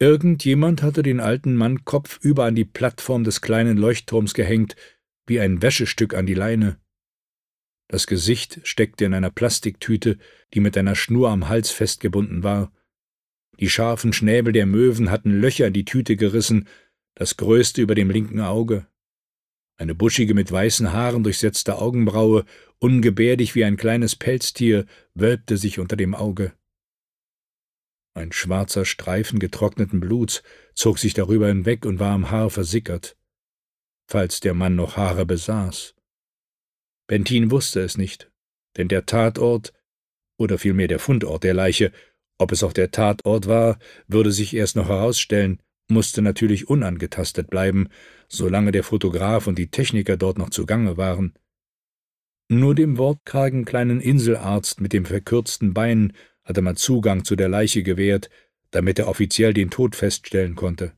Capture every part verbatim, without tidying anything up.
Irgendjemand hatte den alten Mann kopfüber an die Plattform des kleinen Leuchtturms gehängt, wie ein Wäschestück an die Leine. Das Gesicht steckte in einer Plastiktüte, die mit einer Schnur am Hals festgebunden war. Die scharfen Schnäbel der Möwen hatten Löcher in die Tüte gerissen, das größte über dem linken Auge. Eine buschige, mit weißen Haaren durchsetzte Augenbraue, ungebärdig wie ein kleines Pelztier, wölbte sich unter dem Auge. Ein schwarzer Streifen getrockneten Bluts zog sich darüber hinweg und war am Haar versickert, falls der Mann noch Haare besaß. Bentin wusste es nicht, denn der Tatort, oder vielmehr der Fundort der Leiche, ob es auch der Tatort war, würde sich erst noch herausstellen, musste natürlich unangetastet bleiben, solange der Fotograf und die Techniker dort noch zugange waren. Nur dem wortkargen kleinen Inselarzt mit dem verkürzten Bein hatte man Zugang zu der Leiche gewährt, damit er offiziell den Tod feststellen konnte.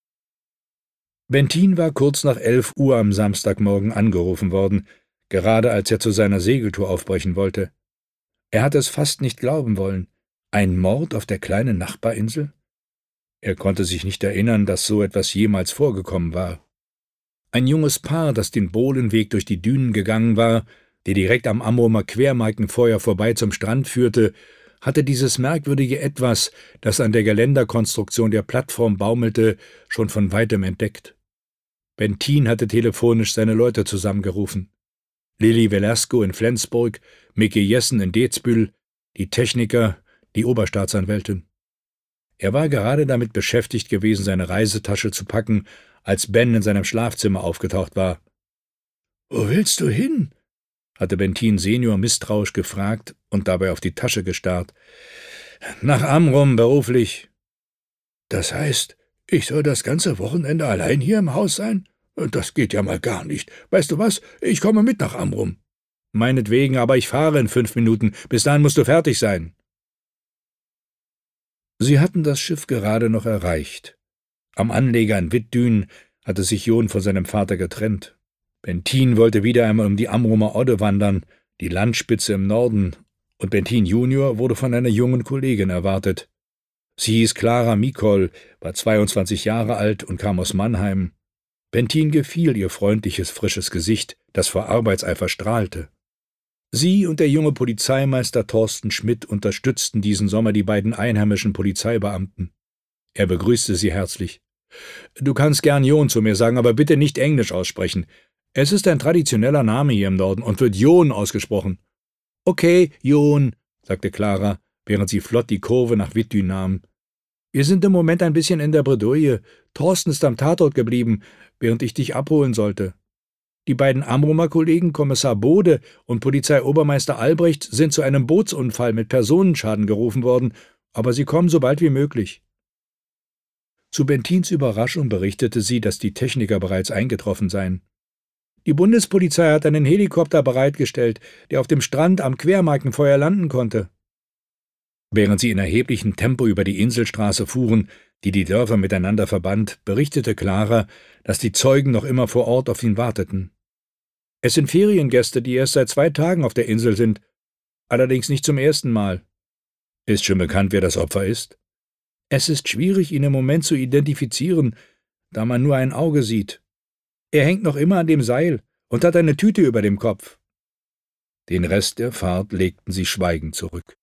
Bentin war kurz nach elf Uhr am Samstagmorgen angerufen worden, gerade als er zu seiner Segeltour aufbrechen wollte. Er hatte es fast nicht glauben wollen. Ein Mord auf der kleinen Nachbarinsel? Er konnte sich nicht erinnern, dass so etwas jemals vorgekommen war. Ein junges Paar, das den Bohlenweg durch die Dünen gegangen war, der direkt am Amrumer Quermarkenfeuer vorbei zum Strand führte, hatte dieses merkwürdige Etwas, das an der Geländerkonstruktion der Plattform baumelte, schon von weitem entdeckt. Bentin hatte telefonisch seine Leute zusammengerufen. Lilly Velasco in Flensburg, Micky Jessen in Dezbüll, die Techniker, die Oberstaatsanwältin. Er war gerade damit beschäftigt gewesen, seine Reisetasche zu packen, als Ben in seinem Schlafzimmer aufgetaucht war. »Wo willst du hin?« hatte Bentin Senior misstrauisch gefragt und dabei auf die Tasche gestarrt. »Nach Amrum, beruflich.« »Das heißt, ich soll das ganze Wochenende allein hier im Haus sein? Das geht ja mal gar nicht. Weißt du was, ich komme mit nach Amrum.« »Meinetwegen, aber ich fahre in fünf Minuten. Bis dahin musst du fertig sein.« Sie hatten das Schiff gerade noch erreicht. Am Anleger in Wittdün hatte sich John von seinem Vater getrennt. Bentin wollte wieder einmal um die Amrumer Odde wandern, die Landspitze im Norden, und Bentin Junior wurde von einer jungen Kollegin erwartet. Sie hieß Clara Mikol, war zweiundzwanzig Jahre alt und kam aus Mannheim. Bentin gefiel ihr freundliches, frisches Gesicht, das vor Arbeitseifer strahlte. Sie und der junge Polizeimeister Thorsten Schmidt unterstützten diesen Sommer die beiden einheimischen Polizeibeamten. Er begrüßte sie herzlich. »Du kannst gern John zu mir sagen, aber bitte nicht Englisch aussprechen. Es ist ein traditioneller Name hier im Norden und wird John ausgesprochen.« »Okay, John«, sagte Clara, während sie flott die Kurve nach Wittdün nahm. »Wir sind im Moment ein bisschen in der Bredouille. Thorsten ist am Tatort geblieben, während ich dich abholen sollte. Die beiden Amrumer Kollegen, Kommissar Bode und Polizeiobermeister Albrecht, sind zu einem Bootsunfall mit Personenschaden gerufen worden, aber sie kommen so bald wie möglich.« Zu Bentins Überraschung berichtete sie, dass die Techniker bereits eingetroffen seien. Die Bundespolizei hat einen Helikopter bereitgestellt, der auf dem Strand am Quermarkenfeuer landen konnte. Während sie in erheblichem Tempo über die Inselstraße fuhren, die die Dörfer miteinander verband, berichtete Clara, dass die Zeugen noch immer vor Ort auf ihn warteten. Es sind Feriengäste, die erst seit zwei Tagen auf der Insel sind, allerdings nicht zum ersten Mal. Ist schon bekannt, wer das Opfer ist? Es ist schwierig, ihn im Moment zu identifizieren, da man nur ein Auge sieht. Er hängt noch immer an dem Seil und hat eine Tüte über dem Kopf. Den Rest der Fahrt legten sie schweigend zurück.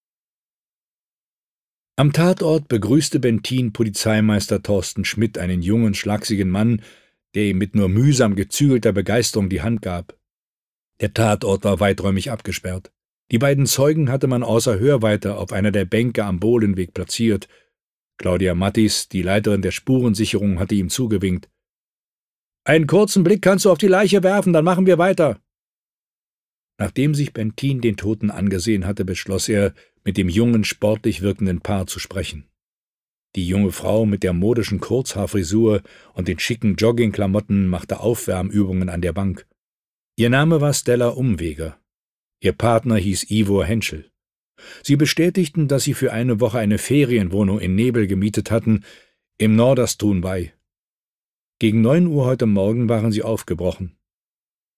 Am Tatort begrüßte Bentin Polizeimeister Thorsten Schmidt einen jungen, schlachsigen Mann, der ihm mit nur mühsam gezügelter Begeisterung die Hand gab. Der Tatort war weiträumig abgesperrt. Die beiden Zeugen hatte man außer Hörweite auf einer der Bänke am Bohlenweg platziert. Claudia Mattis, die Leiterin der Spurensicherung, hatte ihm zugewinkt. »Einen kurzen Blick kannst du auf die Leiche werfen, dann machen wir weiter.« Nachdem sich Bentin den Toten angesehen hatte, beschloss er, mit dem jungen, sportlich wirkenden Paar zu sprechen. Die junge Frau mit der modischen Kurzhaarfrisur und den schicken Joggingklamotten machte Aufwärmübungen an der Bank. Ihr Name war Stella Umweger. Ihr Partner hieß Ivor Henschel. Sie bestätigten, dass sie für eine Woche eine Ferienwohnung in Nebel gemietet hatten, im Norderstun bei. Gegen neun Uhr heute Morgen waren sie aufgebrochen.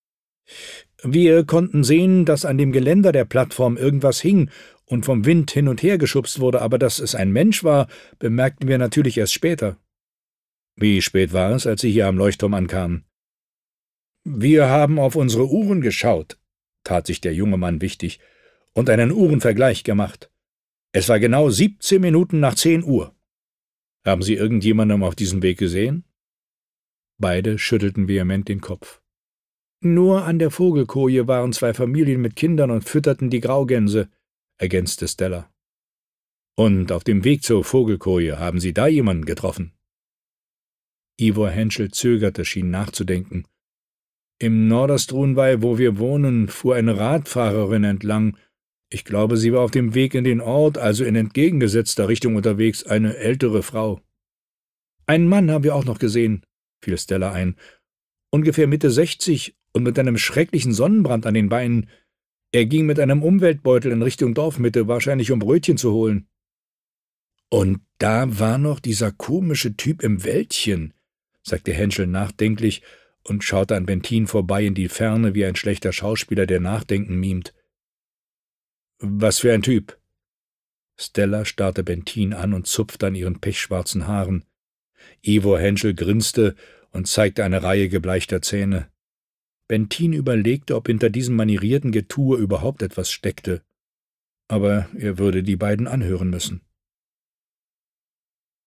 Wir konnten sehen, dass an dem Geländer der Plattform irgendwas hing und vom Wind hin und her geschubst wurde, aber dass es ein Mensch war, bemerkten wir natürlich erst später. Wie spät war es, als Sie hier am Leuchtturm ankamen? Wir haben auf unsere Uhren geschaut, tat sich der junge Mann wichtig, und einen Uhrenvergleich gemacht. Es war genau siebzehn Minuten nach zehn Uhr. Haben Sie irgendjemanden auf diesem Weg gesehen? Beide schüttelten vehement den Kopf. Nur an der Vogelkoje waren zwei Familien mit Kindern und fütterten die Graugänse, ergänzte Stella. Und auf dem Weg zur Vogelkoje haben Sie da jemanden getroffen? Ivor Henschel zögerte, schien nachzudenken. Im Norderstrunwei, wo wir wohnen, fuhr eine Radfahrerin entlang. Ich glaube, sie war auf dem Weg in den Ort, also in entgegengesetzter Richtung unterwegs, eine ältere Frau. Einen Mann haben wir auch noch gesehen, fiel Stella ein, ungefähr Mitte sechzig und mit einem schrecklichen Sonnenbrand an den Beinen. Er ging mit einem Umweltbeutel in Richtung Dorfmitte, wahrscheinlich um Brötchen zu holen. Und da war noch dieser komische Typ im Wäldchen, sagte Henschel nachdenklich und schaute an Bentin vorbei in die Ferne wie ein schlechter Schauspieler, der Nachdenken mimt. »Was für ein Typ?« Stella starrte Bentin an und zupfte an ihren pechschwarzen Haaren. Ivor Henschel grinste und zeigte eine Reihe gebleichter Zähne. Bentin überlegte, ob hinter diesem manierierten Getue überhaupt etwas steckte. Aber er würde die beiden anhören müssen.